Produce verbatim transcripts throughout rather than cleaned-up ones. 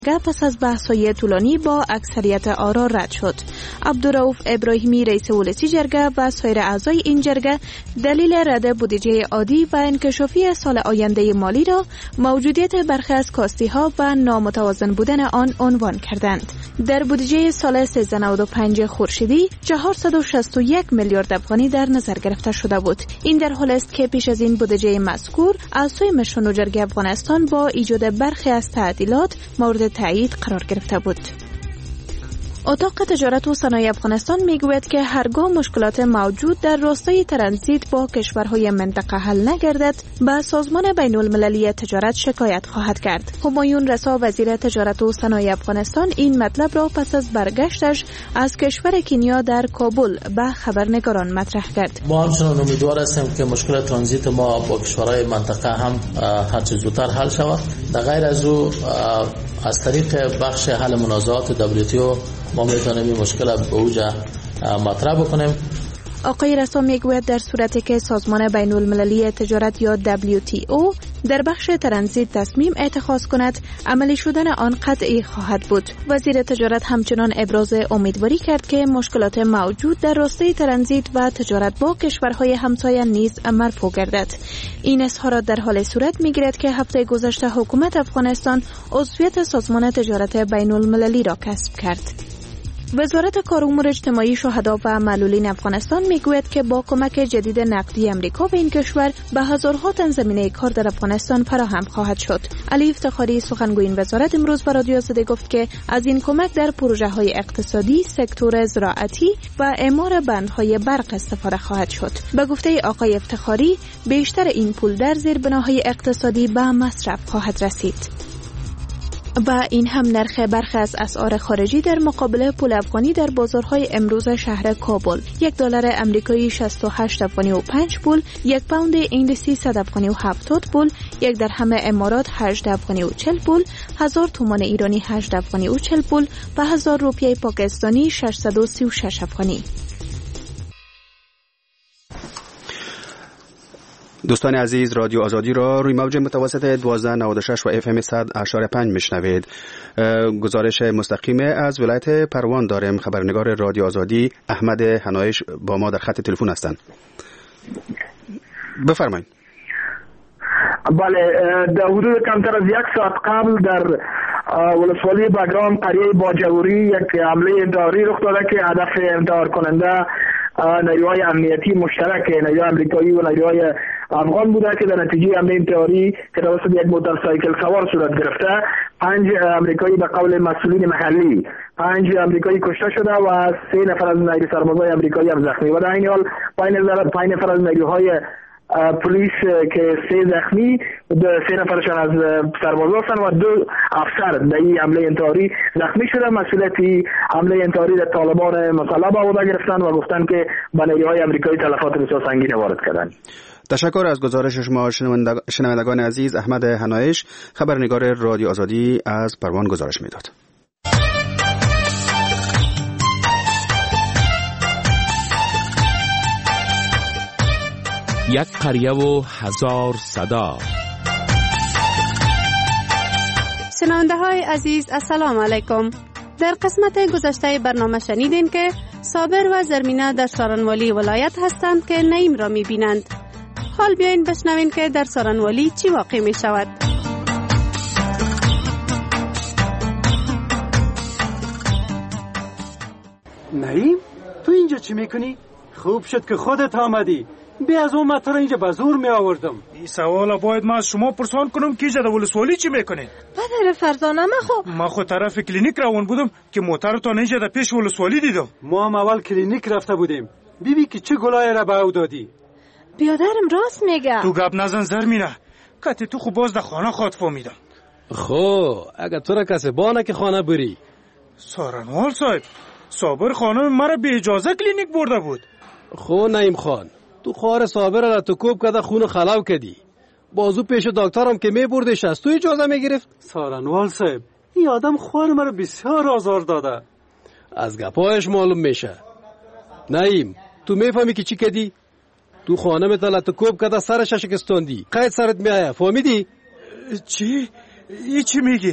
پس از بحث‌های طولانی با اکثریت آرا رد شد. عبدالرؤوف ابراهیمی رئیس ولسی جرگه و سایر اعضای این جرگه دلیل رد بودجه عادی و انکشافی سال آینده مالی را موجودیت برخی از کاستی‌ها و نامتوازن بودن آن عنوان کردند. در بودجه سال سیزده نود و پنج خورشیدی چهارصد و شصت و یک میلیارد افغانی در نظر گرفته شده بود. این در حالی است که پیش از این بودجه مذکور از سوی مشران جرگه افغانستان با ایجاد برخی از تعدیلات مورد تایید قرار گرفته بود. اتاق تجارت و صنایع افغانستان میگوید که هرگاه مشکلات موجود در راستای ترانزیت با کشورهای منطقه حل نگردد، به سازمان بین المللی تجارت شکایت خواهد کرد. همایون رسا وزیر تجارت و صنایع افغانستان این مطلب را پس از برگشتش از کشور کنیا در کابل به خبرنگاران مطرح کرد. ما همچنان امیدوار هستیم که مشکل ترانزیت ما با کشورهای منطقه هم هر چه زودتر حل شود. در غیر از او از طریق بخش حل منازعات دبلیو تی او ما میتونیم این مشکل به اوج مطرح بکنیم. آقای رسا میگوید در صورتی که سازمان بین المللی تجارت یا دبلیو تی او در بخش ترانزیت تصمیم اتخاذ کند، عملی شدن آن قطعی خواهد بود. وزیر تجارت همچنان ابراز امیدواری کرد که مشکلات موجود در راستای ترانزیت و تجارت با کشورهای همسایه نیز مرفوع گردد. این اظهارات در حال صورت میگیرد که هفته گذشته حکومت افغانستان عضویت سازمان تجارت بین المللی را کسب کرد. وزارت کار و امور اجتماعی شهدا و معلولین افغانستان میگوید که با کمک جدید نقدی امریکا به این کشور به هزارها تن زمینه کار در افغانستان فراهم خواهد شد. علی افتخاری سخنگوی این وزارت امروز به رادیو آزادی گفت که از این کمک در پروژه های اقتصادی، سکتور زراعتی و اعمار بندهای برق استفاده خواهد شد. به گفته آقای افتخاری بیشتر این پول در زیربناهای اقتصادی به مصرف خواهد رسید. و این هم نرخ برخی از اسعار خارجی در مقابل پول افغانی در بازارهای امروز شهر کابل. یک دلار امریکایی شصت و هشت افغانی و پنج پول، یک پوند انگلیسی صد افغانی و هفتاد پول، یک درهم امارات هشت افغانی و چهل پول، هزار تومان ایرانی هشت افغانی و چهل پول و هزار روپیه پاکستانی ششصد و سی و شش افغانی. دوستان عزیز، رادیو آزادی را روی موج متوسط دوازده نود و شش و اف ام صد و پنج میشنوید. گزارش مستقیم از ولایت پروان داریم. خبرنگار رادیو آزادی احمد هنایش با ما در خط تلفن هستند. بفرمایید. بله، در حدود کمتر از یک ساعت قبل در ولسوالی بگرام قریه باجوری یک حمله انتحاری رخ داده که هدف انتحار کننده نیروهای امنیتی مشترک نیروهای امریکایی و نیروهای افغان بوده که در نتیجه حمله انتحاری که توسط یک موتورسایکل سوار صورت گرفته، پنج امریکایی به قول مسئولین محلی پنج امریکایی کشته شده و سه نفر از نیروی سربازای امریکایی هم زخمی و در این حال پنج نفر از نیروهای پلیس که سه زخمی، سه نفرشان از سربازا هستند و دو افسر در این حمله انتحاری زخمی شده. مسئولیت حمله انتحاری در طالبان مسلح به عهده گرفتند و گفتند که به نیروهای امریکایی تلفات بسیار سنگین وارد کردند. تشکر از گزارش شما شنوندگان عزیز. احمد هنایش خبرنگار رادیو آزادی از پروان گزارش میداد. یک قریه و هزار صدا. شنونده های عزیز السلام علیکم. در قسمت گذشته برنامه شنیدین که صابر و زرمینه در سارنوالی ولایت هستند که نعیم را می بینند. حال بیاین بشنوین که در سارنوالی چی واقع می شود. نعیم، تو اینجا چی میکنی؟ خوب شد که خودت آمدی. بیا از اون مطر اینجا به زور می آوردم. این سوالا باید ما از شما پرسان کنم که اینجا در ولسوالی چی میکنید؟ پدر فرزانه ما خو ما خو طرف کلینیک روان بودم که موترتان اینجا در پیش ولسوالی دیدم. ما هم اول کلینیک رفته بودیم. بیبی که چه گلای را به او دادی؟ بیادرم راست میگه. تو گپ نزن زرمینه. کتی تو خو باز در خانه خواهد فهمیدم. خو اگه تو را کسی بانه که خانه بری. سارنوال صاحب، صابر خانم مرا به اجازه کلینیک برده بود. خو نعیم خان، تو خوار صابر را تو کوب کده خون خلاو کدی. بازو پیش دکترم که می بردش از تو اجازه می گرفت. سارنوال صاحب، این آدم خوار مرا بسیار آزار داده. از گپایش معلوم میشه. نعیم، تو میفهمی که چی کدی؟ تو خانه میتلا تو کوب کده سرش شکستاندی. قید سرت میآید، فهمیدی؟ چی؟ ای چی میگی؟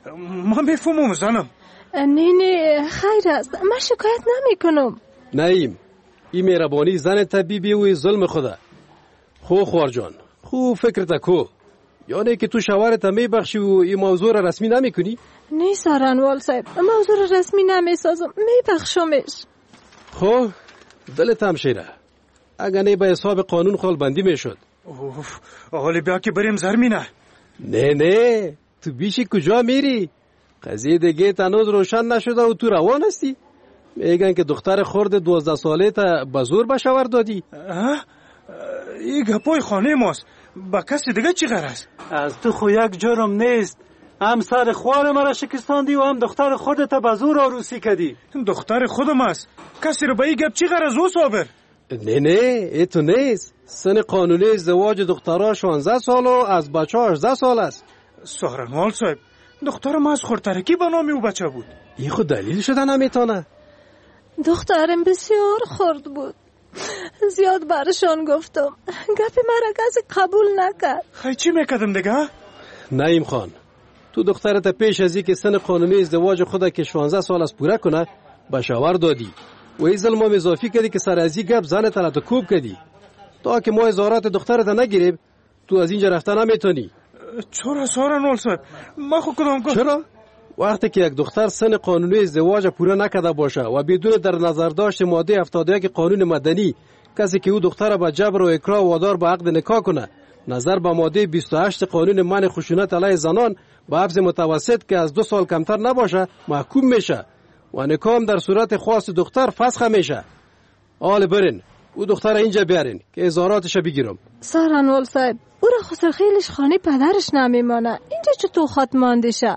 من بفهمم زنم. نه نه خیر است، من شکایت نمی کنم. نعیم، این مهربانی زن طبیبی و ظلم خوده. خو خوار جان، خو فکرت کو. یعنی که تو شوهرت میبخشی و این موضوع را رسمی نمی کنی؟ نه سارنوال صاحب، موضوع را رسمی نمی سازم، میبخشمش. خو دلت هم شیره. اگه نه به حساب قانون خال بندی میشد. اوف، حالی بیا که بریم زرمینه. نه نه، تو بیشی کجا میری؟ قضیه دیگه تنوز روشن نشده و تو روان هستی؟ میگن که دختر خرد دوازده ساله تا به زور به شوهر دادی. این گپای خانه ماست، با کسی دیگه چی غرض؟ از تو خو یک جرم نیست. هم سر خوار مرا شکستاندی و هم دختر خودت به زور عروسی کردی. دختر خودم است، کسی رو به این گپ چی غرض او صابر؟ نه نه، ای تو نیست. سن قانونی ازدواج دخترها شانزده سال و از بچه ها هجده سال است. سهرنوال صاحب، دخترم از خردترکی به نام او بچه بود. این خود دلیل شده نمیتونه. دخترم بسیار خرد بود، زیاد برشان گفتم، گپی مرا کسی قبول نکرد. خیلی چی میکردم دیگه؟ نعیم خان، تو دخترت پیش از این که سن قانونی ازدواج خود که شانزده سال از پوره کنه به شوهر دادی و این ظلم هم اضافی کردی که سر از این گپ زنت را تو کوب کردی. تا که ما ازارات دخترت نگیریم تو از اینجا رفته نمیتونی. چرا سهرنوال صاحب؟ من خود کدام کن؟ چرا؟ وقتی که یک دختر سن قانونی ازدواج پوره نکرده باشه و بدون در نظر داشت ماده هفتاد و یک قانون مدنی کسی که او دختر با جبر و اکراه وادار به عقد نکاح کنه، نظر به ماده بیست و هشت قانون منع خشونت علیه زنان به حبس متوسط که از دو سال کمتر نباشه محکوم میشه و نکاح در صورت خاص دختر فسخ میشه. آل برین او دختر اینجا بیارین که ازاراتش بگیرم. سهرنوال صاحب، او را خسر خیلش خانه پدرش نمیمانه، اینجا چطور خط مانده شه؟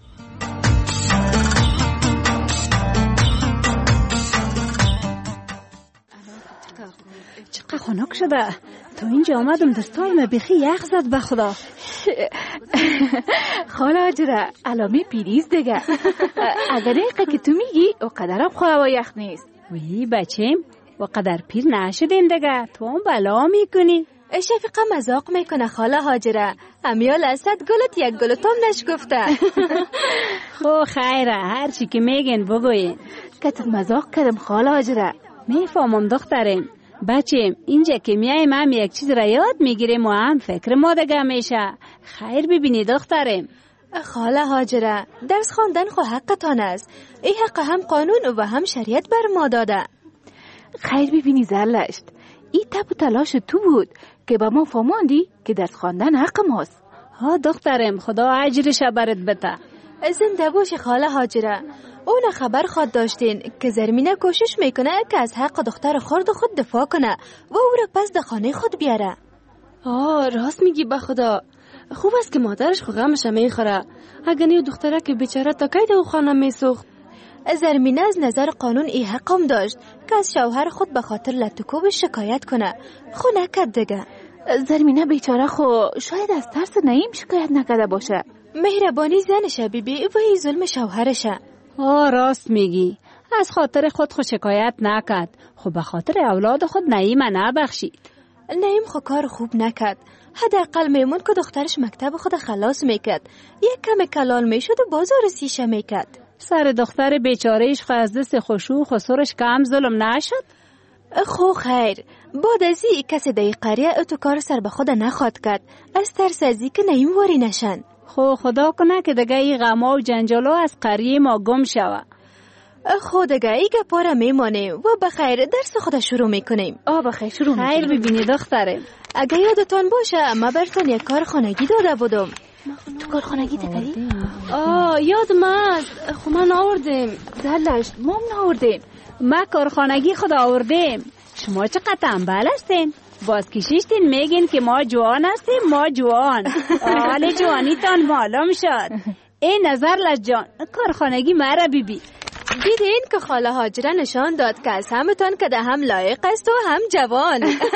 چقدر خنک شده. تو اینجا آمدم دستایم بخی یخ زد به خدا. خاله هاجره علامه پیریز دیگه. اگر اینقه که تو میگی او قدرم خواه و یخ نیست. وی بچیم و قدر پیر نشدیم دیگه، تو هم بلا میکنی. شفیقه مذاق میکنه خاله هاجره، امیال اسد گلت یک گلتام نشگفته. خو خیره، هر چی که میگین بگوین. کتت مذاق کردم خاله هاجره. میفهمم دخترم. بچیم اینجا که میایم هم یک چیز را یاد میگیریم و هم فکر ما دیگه میشه. خیر ببینی دخترم. خاله هاجره، درس خواندن خو حقتان است. این حق هم قانون و هم شریعت بر ما داده. خیر ببینی زرلشت، این تب و تلاش تو بود که با ما فهماندی که درس خواندن حق ماست. ها دخترم، خدا اجرش برات بده. زنده باش خاله هاجره. اون خبر خواد داشتین که زرمینه کوشش میکنه که از حق دختر خرد خود دفاع کنه و او را پس در خانه خود بیاره. آه راست میگی به خدا. خوب است که مادرش خو غمش میخوره. اگه نیو دختره که بیچاره تا کی در خانه میسوخت. زرمینه از نظر قانون ای حقم داشت که از شوهر خود به خاطر لطکوب شکایت کنه، خو نکرد دیگه. زرمینه بیچاره خو شاید از ترس نعیم شکایت نکرده باشه. مهربانی زنشه بیبی و ای ظلم شوهرشه. آه راست میگی، از خاطر خود خود شکایت نکرد، خب به خاطر اولاد خود نعیم نبخشید. نعیم خو کار خوب نکرد، حداقل میمون که دخترش مکتب خود خلاص میکرد، یک کم کلال میشد و بازار سیشه میکرد. سر دختر بیچارهش خو از دست خوشو خسورش کم ظلم نشد. خو خیر، بعد از این کسی در قریه اتو کار سر به خود نخواد کرد، از ترس از که نعیم واری نشن. خو خدا کنه که دیگه ای غما و جنجالو از قریه ما گم شوه. خو دیگه ای گپاره میمانیم و بخیر درس خود شروع میکنیم. آه بخیر شروع میکنیم. خیر ببینی دختره، اگه یادتان باشه ما برتون یک کار خانگی داده بودم. تو کار خانگی دادی؟ آه یادم است، خو من آوردیم. زلش ما هم آوردیم. ما کار خانگی خود آوردیم. شما چقدر تنبل هستین؟ باز کشیشتین میگین که ما جوان هستیم. ما جوان حال جوانیتان معلوم شد. این نظر لجان کار خانگی مرا بی بی دیدین که خاله هاجره نشان داد که از همتان که ده هم لایق است و هم جوان.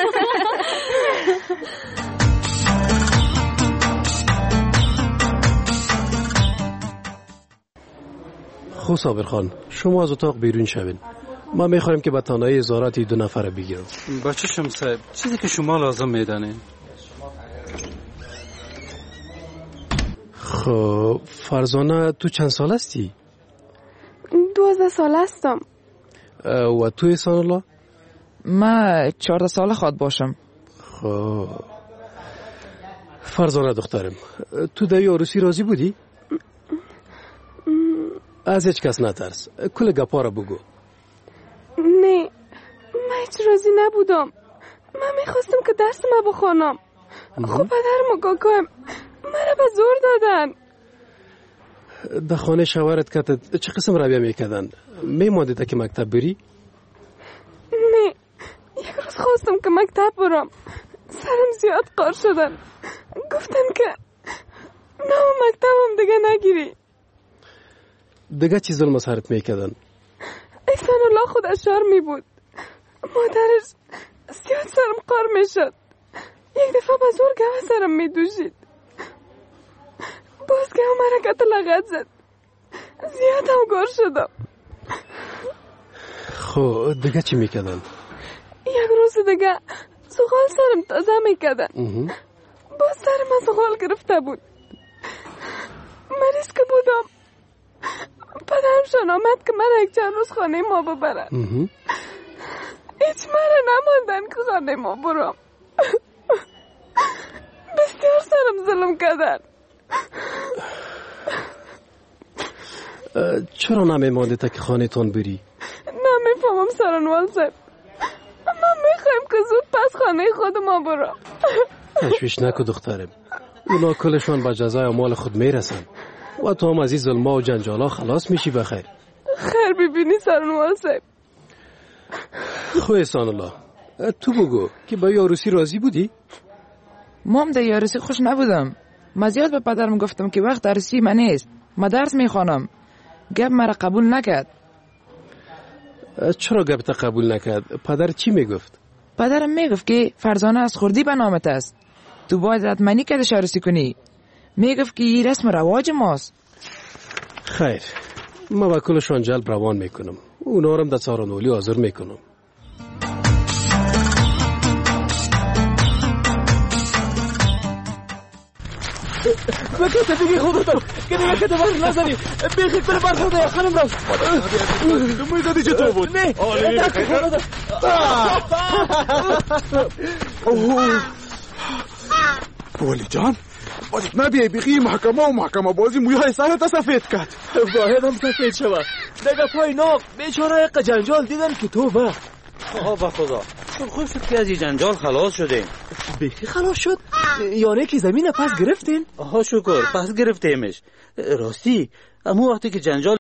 خو صابر خان، شما از اتاق بیرون شوین. ما میخوایم که به تنهایی ازاراتی دو نفره بگیرم. بچه شم صاحب، چیزی که شما لازم میدانین. خب فرزانه تو چند سال هستی؟ دوازده سال هستم. و تو احسان الله؟ من چهارده ساله خواد باشم. خب فرزانه دخترم، تو در عروسی راضی بودی؟ از هیچ کس نترس، کل گپا را بگو. نه من هیچ راضی نبودم. من میخواستم که درس ما بخونم. خب پدرم و کاکایم مرا به زور دادن. در خانه شوهرت کتت چه قسم رویه میکردن؟ میماندید که مکتب بری؟ نه یک روز خواستم که مکتب برم، سرم زیاد قار شدن. گفتن که نام مکتبم دیگه نگیری. دیگه چی ظلم سرت میکردن؟ احسان الله خود اشار می بود. مادرش زیاد سرم قار میشد. یک دفعه به زور گوه سرم می دوشید. باز گوه مرا کت لغت زد. زیاد هم گار شدم. خب دیگه چی میکردن؟ یک روز دیگه زغال سرم تازه میکردن. باز سرم از زغال گرفته بود. مریض که بودم. پدرمشان آمد که من یک چند روز خانه ما ببرن. هیچ مرا نماندن که خانه ما برم. بسیار سرم ظلم کردن. چرا نمیماندی تا که خانه تان بری؟ نمیفهمم سرانوال صاحب. من میخوایم که زود پس خانه خود ما برم. تشویش نکو دخترم، اونا کلشان با جزای مال خود میرسن و تو هم از این ظلما و جنجالا خلاص میشی بخیر. خیر ببینی سرانوال صاحب. خو احسان الله، تو بگو که با عروسی راضی بودی؟ مام در عروسی خوش نبودم. من زیاد به پدرم گفتم که وقت عروسی من نیست، من درس میخوانم. گپ مرا قبول نکرد. چرا گپ تا قبول نکرد؟ پدر چی میگفت؟ پدرم میگفت که فرزانه از خردی به نامت است، تو باید حتمانی کدش عروسی کنی. میگفت که این رسم رواج ماست. خیر، ما با کلشان جلب روان میکنم، اونا رم در سارانولی حاضر میکنم. بکت دیگه خودتون که دیگه که دوباره نزنی بیخی کل بار خورده یا خانم راست دموی دادی چطور بود؟ نه ولی جان باید نبیه بیخی محکمه و محکمه بازی مویهای سرت سفید کرد. باید هم سفید شود دیگه پای ناق بیچاره یک جنجال دیدن که تو با آقا با خدا خوب شد که از این جنجال خلاص شدیم. بیخی خلاص شد؟ یعنی که زمین پس گرفتین؟ آها شکر پس گرفتیمش. راستی اما وقتی که جنجال